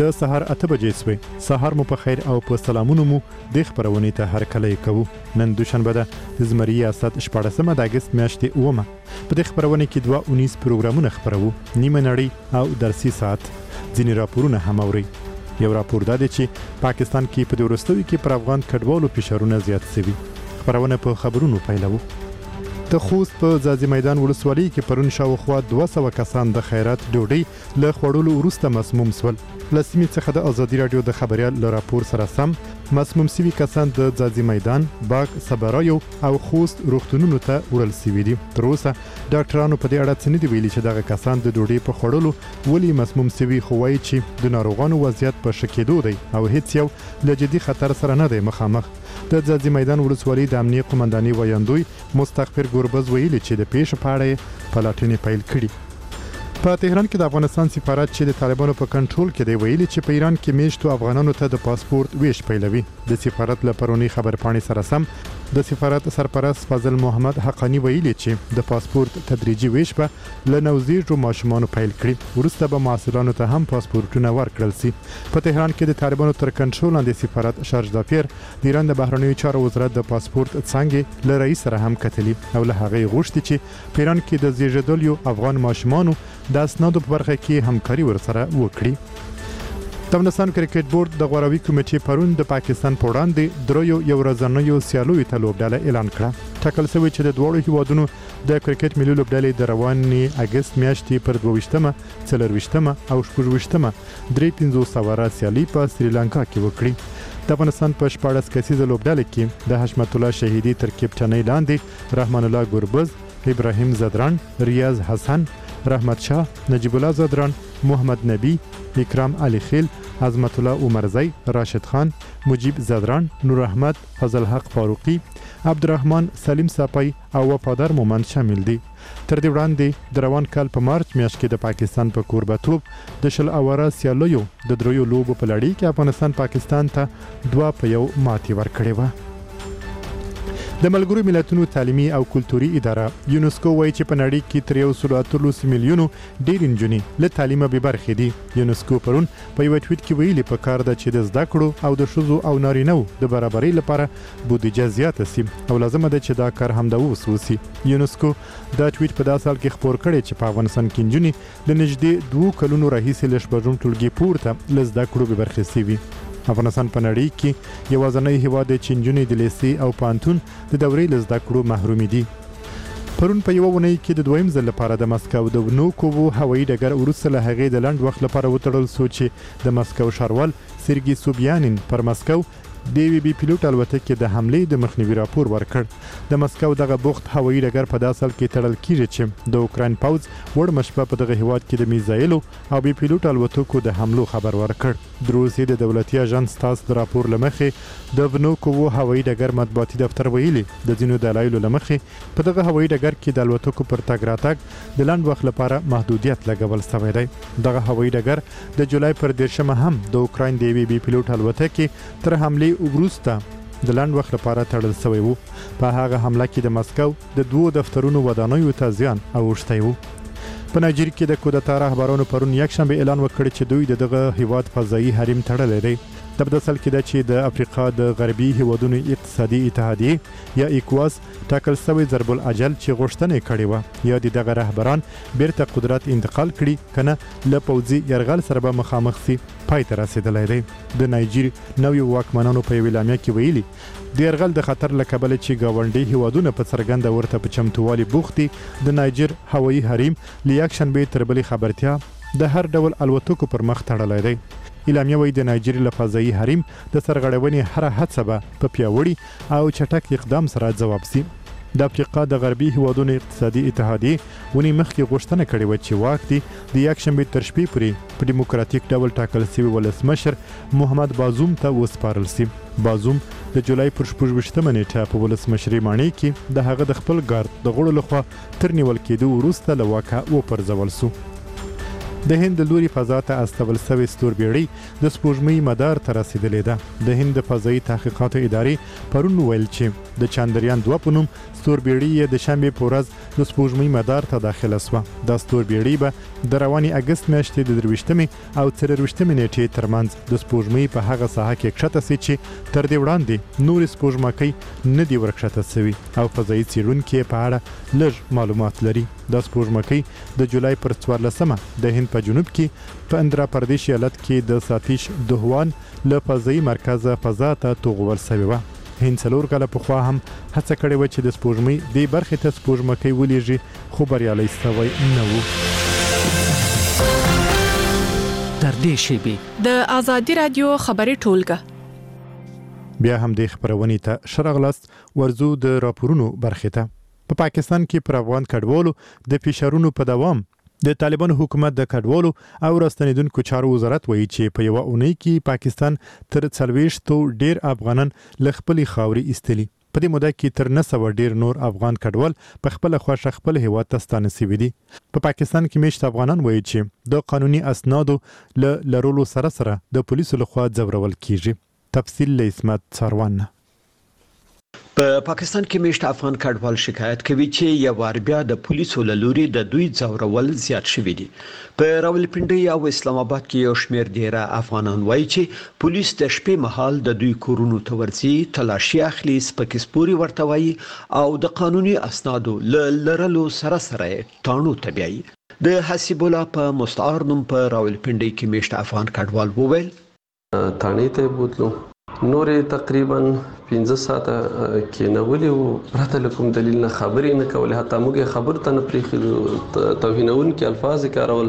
د سهار 8 بجې سوې. سهار مو په خیر او په سلامونو مو د خبرونې ته هرکلی کوو. نن دوشنبه ده د زمري ریاست 14 د اګست میاشتې 9. په دې خبرونه کې 2 پروګرامونه خبرو، نیمه نړۍ او درسي ساعت. ځینې راپورونه هم اورئ. یو راپور دا دی چې پاکستان کې په دې وروستیو کې پر افغان کډوالو فشارونه زیات شوي. خبرونه په خبرونو پیلوو. د خوست په ځاځي میدان ولسوالۍ کې پرون شاوخوا 200 کسان د خیرات ډوډۍ له خوړلو وروسته مسموم شول. له سیمې څخه د ازادي راډیو د خبریال له راپور سره سم مسموم شوي کسان د ځاځي میدان، باغ، صبرایو او خوست روغتونونو ته وړل شوي دي. تر اوسه ډاکټرانو په دې اړه څه نه دي ویلي چې دغه کسان د ډوډۍ په خوړلو ولې مسموم شوي، خو وایي چې د ناروغانو وضعیت په ښه کېدو دی او هیڅ یو له جدي خطر سره نه دی مخامخ. د ځاځي میدان ولسوالۍ د امنیه قومندانۍ ویاندوی مستغفر ګوربز ویلي چې د پیښې په اړه پلټنې پیل کړي. په تهران کې د افغانستان سفارت چې د طالبانو په کنټرول کې دی ویلي چې په ایران کې میشتو افغانانو ته د پاسپورت ویش پیلوي. د سفارت له پرونی خبرپاڼې سره سم د سفارت سرپرست فاضل محمد حقانی ویلي چې د پاسپورت تدریجي ویش به له نوزیږو ماشومانو پیل کړي، وروسته به محصلانو ته هم پاسپورتونه ورکړل شي. په تهران کې د طالبانو تر کنټرول لاندې سفارت شارج دافیر د ایران د بهرنیو چارو وزارت د پاسپورت څانګې له رئیس سره هم کتلي او له هغې غوښتي چې په ایران کې د زیږیدلو افغان ماشومانو د اسنادو په برخه کې همکاري ورسره وکړي. د افغانستان کرکټ بورډ د غوراوي کمیټې پرون د پاکستان په وړاندې دریو یو ورځنیو سیالیو ته لوبډله اعلان کړه. ټاکل شوی چې د دواړو هیوادونو د کرکټ ملي لوبډلې د روانې اګست میاشتې پر 22مه، 24مه او 26مه 350 سیالي په سریلانکا کې وکړي. د افغانستان په 14 کسیزه لوبډله کې د حشمت الله شهیدي تر کپټنۍ لاندې رحمان الله ګوربز، ابراهیم زدران، ریاض حسن، رحمت شاه، نجیب الله زدران، محمد نبی، اکرام علی خیل، عظمت الله عمرزی، راشد خان، مجیب زدران، نور احمد، فضل حق فاروقی، عبدالرحمن سلیم ساپی او وفادار مومند شامل دي. تر دې وړاندې د روان کال په مارچ میاشت کې د پاکستان په کوربتوب د 20 اوره سیالیو د دریو لوبو په لړۍ کې افغانستان پاکستان ته 2-1 ماتې ورکړې وه. د ملګرو ملتونو تعلیمي او کلتوري اداره یونسکو وایي چې په نړۍ کې تر 130 میلیونو ډېر نجونې له تعلیمه بې برخې دي. یونسکو پرون په یو ټویټ کې ویلي په کار ده چې د زده کړو او د ښځو او نارینه‌و د برابرۍ لپاره بودیجه زیاته شي او لازمه ده چې دا کار همدا اوس وشي. یونسکو دا ټویټ په داسې حال کې خپور کړی چې په افغانستان کې نجونې له نږدې 2 کلونو راهیسې له شپږم ټولګي پورته له زده کړو بې برخې شوي. افغانستان په نړۍ کې یوازینی هیواد دی چې نجونې د لیسې او پوهنتون د دورې له زده کړو محرومې دي. پرون په یوه اونۍ کې د دویم ځل لپاره د مسکو د ونوکوو هوایي ډګر وروسته له هغې د لنډ وخت لپاره وتړل شو چې د مسکو ښاروال سرګي سوبیانین پر مسکو د یوې بې پیلوټ الوتکې د حملې د مخنیوي راپور ورکړ. د مسکو دغه بوخت هوایي ډګر په داسې حال کې تړل کیږي چې د اوکراین پوځ وړمه شپه په دغه هیواد کې د میزایلو او بې پیلوټ الوتکو د حملو خبر ورکړ. د روسیې د دولتي اژانس تاس د راپور له مخې د ونوکوو هوایي ډګر مطبوعاتي دفتر ویلي د ځینو دلایلو له مخې په دغه هوایي ډګر کې د الوتکو پر تګ راتګ د لنډ وخت لپاره محدودیت لګول شوی دی. دغه هوایي ډګر د جولای پر 10مه هم د اوکراین د یوې بې پیلوټ الوتکې تر حملې وروسته د لنډ وخت لپاره تړل شوی و. په هغه حمله کې د مسکو د 2 دفترونو ودانیو ته زیان اوښتی و. په نایجیریا کې د کودتا رهبرانو پرون یکشنبه اعلان وکړ چې دوی دغه هیواد فضایي حریم تړلی دی. د بدسل کې ده چې د افریقا د غربي هیوادونو اقتصادي اتحادیه یا ایکواس ټاکل شوی ضرب الاجل چې غوښتنه کړې و یا د دغه رهبران بیرته قدرت انتقال کړي کنه له پوځي یرغل سره به مخامخ شي پای ته رسیدلی دی. د نایجیر نویو واکمنانو په یوې اعلامیه کې ویلي د یرغل د خطر له کبله چې ګاونډي هیوادونه په څرګنده ورته په چمتووالي بوخت دي، د نایجیر هوایي حریم له یکشنبې تر بلې خبرتیا د هر ډول الوتکو پر مخ تړلی دی. اعلامیه وایي د نایجیریا له فضایي حریم د سرغړونې هره هڅه به په پیاوړي او چټک اقدام سره ځواب شي. د افریقا د غربي هیوادونو اقتصادي اتحادیې ونې مخکې غوښتنه کړې وه چې واک دې د یکشنبې تر شپې پورې په ډیموکراتیک ډول ټاکل شوي ولسمشر محمد بازوم ته وسپارل شي. بازوم د جولای پر 26مه نیټه په ولسمشرۍ ماڼۍ کې د هغه د خپل ګارد د غړو لخوا تر نیول کېدو وروسته له واکه وپرځول شو. د هند لوري فضا ته استول شوی ستوربیړی د سپوږمۍ مدار ته رسیدلې ده. د هند فضایي تحقیقاتو ادارې پرون ویل چې د چاندریان 2 په نوم ستوربیړی د شنبه په ورځ د سپوږمۍ مدار ته داخله شوه. دا ستوربیړی به د رواني اگست میاشتې د 23مې او 24مې نیټې ترمنځ د سپوږمۍ په هغه ساحه کې کښته سي چې تر دې وړاندې نور سپوږمکۍ نه دی ورکښته شوی او فضایي څېړونکي په اړه لږ معلومات لري. د سپوږمکۍ د جولای پر 14مه د هند په جنوب کې په اندرا پردیش ایالت کې د ساتیش دوهوان له فضایي مرکز فضا ته توغول شوی و. هند 4 کاله پخوا هم هڅه کړې و چې د سپوږمۍ د برخې ته سپوږمکۍ ولېږي خو بریالي شوی نه و. تر دې شیبې د آزادي رادیو خبري ټولګه بیا هم د خبرونې ته شرغلاست ورزو د راپورونو برخې ته. په پاکستان کې پر افغان کډوالو د فشارونو په دوام د طالبان حکومت د کډوالو او راستنیدونکو چارو وزارت وایي چې په یو اونۍ کې پاکستان تر 40 ډیر افغانان ل خپل خاوري استلی. په دې موده کې تر 900 ډیر نور افغان کډوال په خپل خوښه خپل هیواد ته ستانه شوي دي. په پاکستان کې مشت افغانان وایي چې د قانوني اسنادو لرلو سره د پولیسو لخوا ځورول کیږي. تفصیل له اسمت څاروان. په پاکستان کې مشت افغان کډوال شکایت کوي چې یو وار بیا د پولیسو له لوري د دوی ځورول زیات شوي دي. په راولپنډي او اسلام آباد کې یو شمېر ډیره افغانان وایي چې پولیس د شپې مهال د دوی کورونو ته ورځي، تلاشي اخلي، سپکسپوري ورته وایي او د قانوني اسنادو لرلو سره تاڼو ته بیایي. د حسیب الله په مستعار نوم په راولپنډي کې مشت افغان کډوال وویل تاڼې ته بوتلو نورې تقریبا 15 ساعته کې نه ولې پرته کوم دلیل نه خبرې نه کولې، حتی موږ خبر ته نه پریخي توهینونکي الفاظ کارول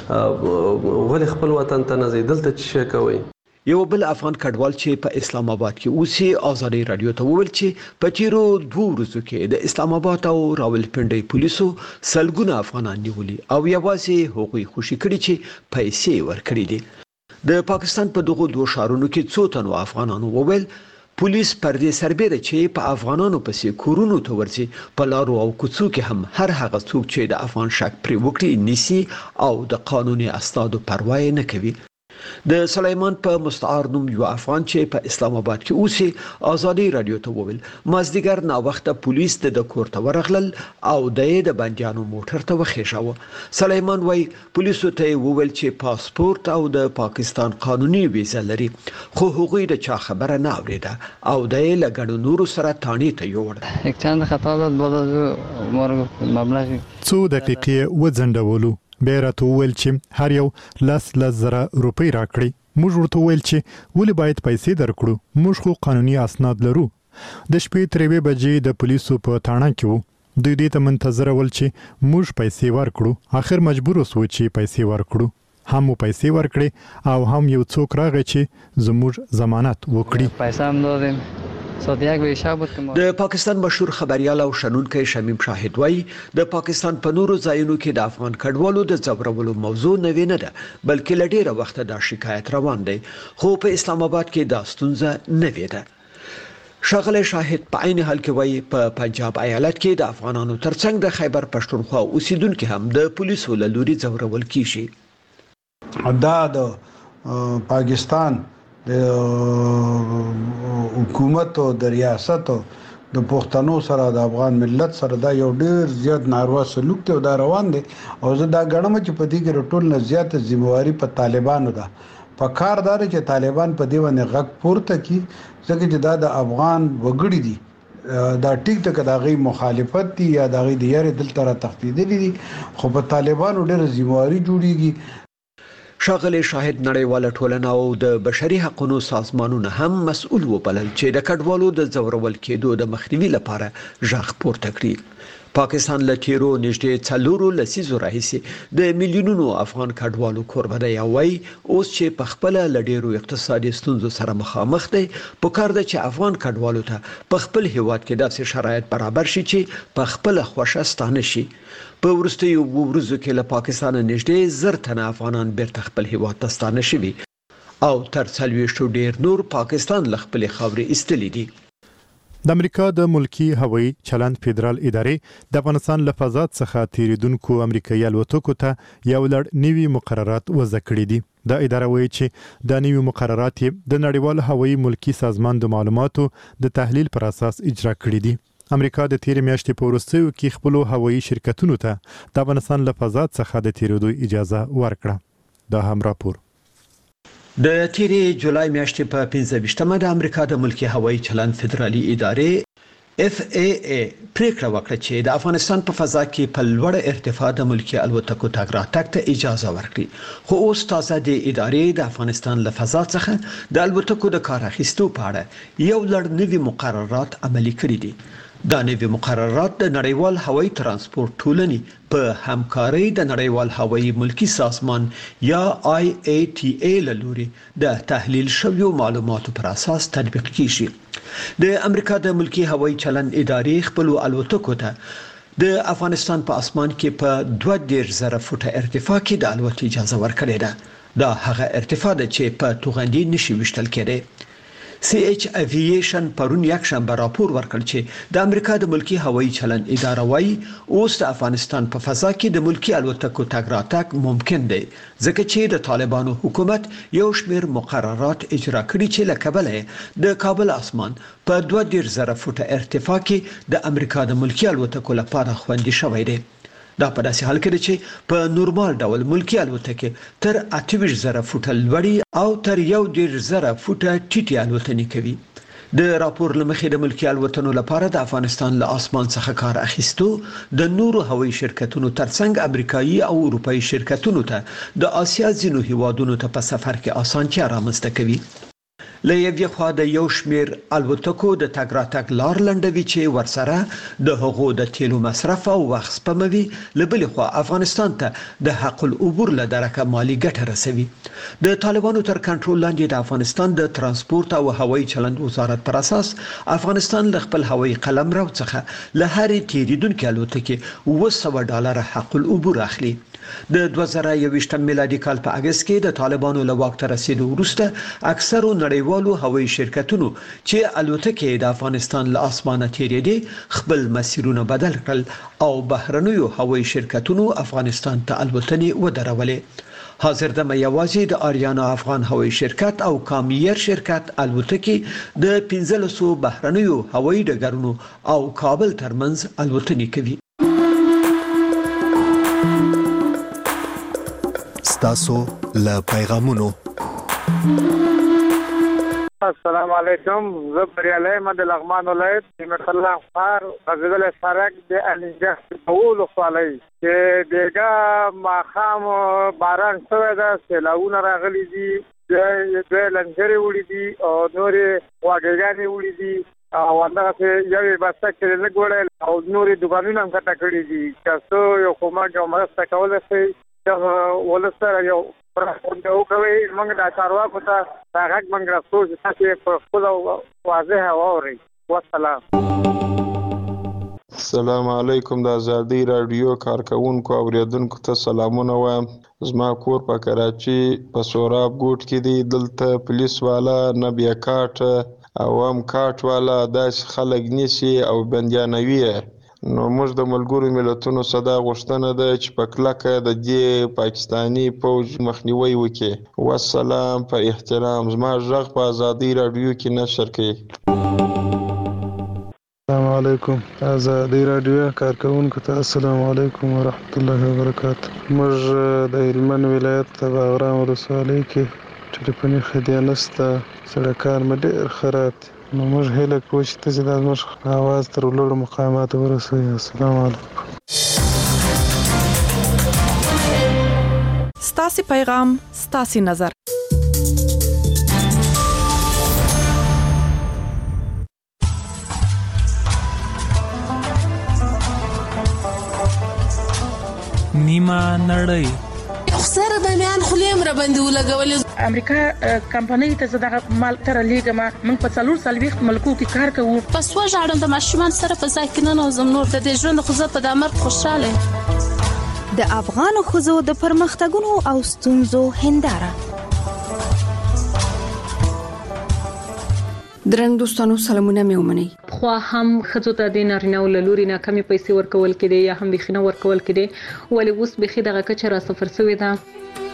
ولې خپل وطن ته نه زیدلته چې کوي. یو بل افغان کډوال چې په اسلام آباد کې اوسي آزادي رادیو ته وویل چې په تیرو 2 ورځو کې د اسلام آباد او راولپنډي پولیسو سلګونه افغانان نیولي او یوازې هغوی خوشي کړي چې پیسې ورکړي دي. د پاکستان په دغه 2 ښارونو کې څو تنو افغانانو وویل پولیس پر دې سربېره چې په افغانانو پسې کورونو ته ورځي په لارو او کوڅو کې هم هر هغه څوک چې د افغان شک پرې وکړي نیسي او د قانوني اسنادو پروا نه کوي. د سلیمان په مستعار نوم یو افغان چې په اسلام آباد کې اوسي آزادي رادیو ته وویل مازدیګر نا وخت پولیس د کور ته ورغلل او د بندیانو موټر ته وخېژاوه. سلیمان وای پولیسو ته وویل چې پاسپورت او د پاکستان قانوني ویزه لري خو هغوی د چا خبره نه اوریده او د لګړو نورو سره تانی ته یوړ. یک چند خطا داد بالا مبلغ 2 دقیقې وځنډولو. بیرته ویل چې هر یو 10,000 روپۍ راکړي. موږ ورته ویل چې ولې باید پیسې درکړو، موږ خو قانوني اسناد لرو. د شپې 3 بجې د پولیسو په تاڼه کې وو. دوی دې ته منتظر ول چې موږ پیسې ورکړو. اخر مجبور وسو چې پیسې ورکړو. هم پیسې ورکړي او هم یو څوک راغی چې زموږ ضمانت وکړي. پیسې هم دادیم. د پاکستان مشهور خبريال او شنونکی شمیم شاهد وایي د پاکستان په نورو ځایونو کې د افغان کډوالو د ځورولو موضوع نوې نه ده بلکې لډیره وخت دا شکایت روان دی خو په اسلام آباد کې دا ستونزه نوې ده. شاغله شاهد په عین حال کې وایي په پنجاب ایالت کې د افغانانو ترڅنګ د خیبر پښتونخوا اوسیدونکو هم د پولیسو له لوري ځورول کیږي. دا د پاکستان د حکومت او د ریاست او د پښتنو سره د افغان ملت سره دا یو ډیر زیات ناروا سلوک ته دا روان دي او زه دا غنم چې په دې کې ټول نه زیات ذمہواری په طالبانو ده. په کار دار چې طالبان په دې باندې غږ پورته کړي ځکه چې دا د افغان وګړي دي دا ټیک ټک د غي مخالفت دي یا د غي د یاري دل تر تخفیدلې دي خو په طالبانو ډېر ذمہواری جوړیږي. شاغله شاهد نړیواله ټولنه او د بشري حقوقو سازمانونه هم مسؤل وبلل چې د کډوالو د ځورول کېدو د مخنیوي لپاره ژغ پورته کړي. پاکستان له تیرو نږدې 4 لسیزو راهیسې د میلیونونو افغان کډوالو کوربه دی او وايي اوس چې په خپل لډیرو اقتصادي ستونزو سره مخامخ دی په کار ده چې افغان کډوالو ته په خپل هیواد کې داسې شرایط برابر شي چې په خپل خوښه ستانه شي. په وروستیو ورځو کې له پاکستان نږدې 1000 تنه افغانان بیرته خپل هیواد ته ستانه شوي او تر 40 ډیر نور پاکستان له خپل خاورې ایستلي دي. د امریکا د ملکی هوایي چلند فدرال ادارې د افغانستان له فضا څخه تیریدونکو امریکایي الوتکو ته یو لړ نوي مقررات وضع کړي دي. دا اداره وایي چې د نوي مقررات د نړیوال هوایي ملکی سازمان د معلوماتو د تحلیل پر اساس اجرا کړي دي. امریکا د تیر میاشتې په وروستیو کې خپل هوایي شرکتونو ته د افغانستان له فضا څخه د تیریدو اجازه ورکړه. دا هم راپور. د تیری جولای میاشتې په 15مه د امریکا د ملکی هوایي چلند فدرالي ادارې FAA پریکړه وکړه چې د افغانستان په فضا کې په لوړ ارتفاع د ملکی الوتکو تګ راتګ ته اجازه ورکړي. خو اوس تازه د ادارې د افغانستان له فضا څخه د الوتکو د کار اخیستو په اړه یو لړ نوي مقررات عملي کړي دي. دا نوي مقررات د نړیوال هوایي ترانسپورت ټولنې په همکارۍ د نړیوال هوایي ملکی سازمان یا IATA له لوري د تحلیل شویو معلوماتو پر اساس تطبیق کیږي. د امریکا د ملکی هوایي چلند ادارې خپل الوتکو ته د افغانستان په اسمان کې په 20,000 فوټه ارتفاع کې د الوت اجازه ورکړې ده. دا هغه ارتفاع ده چې په توغندي نشي وشتل کېده. CH Aviation پرون یک شنبه راپور ورکړ چې د امریکا د ملکی هوایي چلند اداره وايي اوس د افغانستان په فضا کې د ملکی الوتکو تګ راتګ ممکن دی ځکه چې د طالبانو حکومت یو شمېر مقررات اجرا کړي چې له کبله د کابل اسمان په 20,000 فوټه ارتفاع کې د امریکا د ملکی الوتکو لپاره خوندي شوی دی. دا په داسې حال کې چې په نورمال ډول ملکی الوتکې تر 28,000 فوټه لوړی او تر 1,000 فوټه ټیټي الوتنې کوي. د راپور لمخې د ملکی الوتنو لپاره د افغانستان له اسمان څخه کار اخیستو د نورو هوایي شرکتونو ترڅنګ امریکایي او اروپایي شرکتونو ته د آسیا ځینو هیوادونو ته په سفر کې اسانتیا رامنځته کوي. له یوې خوا د یو شمېر الوتکو د تګ راتګ لار لنډوي چې ورسره د هغو د تیلو مصرف او وخت سپموي. له بلې خوا افغانستان ته د حق العبور له درکه مالی ګټه رسوي. د طالبانو تر کنټرول لاندې د افغانستان د ترانسپورت او هوایي چلند وزارت پر اساس افغانستان له خپل هوایي قلمرو څخه له هرې تیریدونکې الوتکې $200 حق العبور اخلي. د 2021 میلادي کال په اگست کې د طالبانو له واک ته رسیدو وروسته اکثرو نړیوالو هوایي شرکتونو چې الوتکې د افغانستان له اسمانه تیریدې خپل مسیرونه بدل کړل او بهرنیو هوایي شرکتونو افغانستان ته الوتنې ودرولې. حاضر دمه یوازې د آریانا افغان هوایي شرکت او کامیر شرکت الوتکې د 1500 بهرنیو هوایي ډګرونو او کابل ترمنځ الوتنې کوي. تاسو له پیغامونو. السلام علیکم. زه بریالی احمد لغمان ولایت نعمت الله خار غزل سرک د الینجه کول خپلای چې دغه ماخام باران شوی دا سیلاونه راغلي دي د لنجري وړي دي او نورې واګېګانې وړي دي او هغه یوې بسته کې نه ګوړل او نورې دکانونه هم کټه کړي دي. تاسو یو کومه مرسته کولای شئ ولستر یو پرونده کوي موږ د چارواکو ته هغه موږ راځو چې تاسو په خپل واضح اوري. والسلام. السلام علیکم. د ازادي رادیو کارکونکو اوریدونکو ته سلامونه وایم. زما کور په کراچي په سوراب ګوټ کې دی. دلته پولیس والا نه بیا کاټ او هم کاټ والا داسې خلک نیسي او بندیانوي. نو موږ د ملګرو ملتونو صدا غوښتنه ده چې په کلکه د دې پاکستاني پوځ مخنیوي وکړي. والسلام. په احترام زما غږ په ازادي رادیو کې نشر کړئ. السلام علیکم. ازادي رادیو کارکونکو ته السلام علیکم ورحمت الله وبرکاته. موږ د هلمند ولایت د باغرام ولسوالۍ کې ټلیفوني خدمات نشته. سړکان مې ډېر خراب دي. نو موږ هیله کوو چې تاسو د موږ اواز تر لوړو مقاماتو ورسوي. السلام علیکم. ستاسو پیغام ستاسو نظر. نیمه نړۍ سره د میان خلیم را باندې ولګول. امریکا کمپنۍ ته زداغه مال تر لیګما موږ په 440 ملکو کې کار کوو. پس وژاړم د ماشومان سره په ځای کې نه نوزم نور د دې ژوند خو زه په دامر خوشاله. د افغان خزو د پرمختګونو او ستونزو هنداره. درنګ دوستانو سلامونه مې ومنئ. خو هم خځو ته د نارینه او لوري نه کمی پیسې ورکول کېدې یا هم بخینه ورکول کېدې ولې اوس بخي دغه کچه را صفر شوې ده.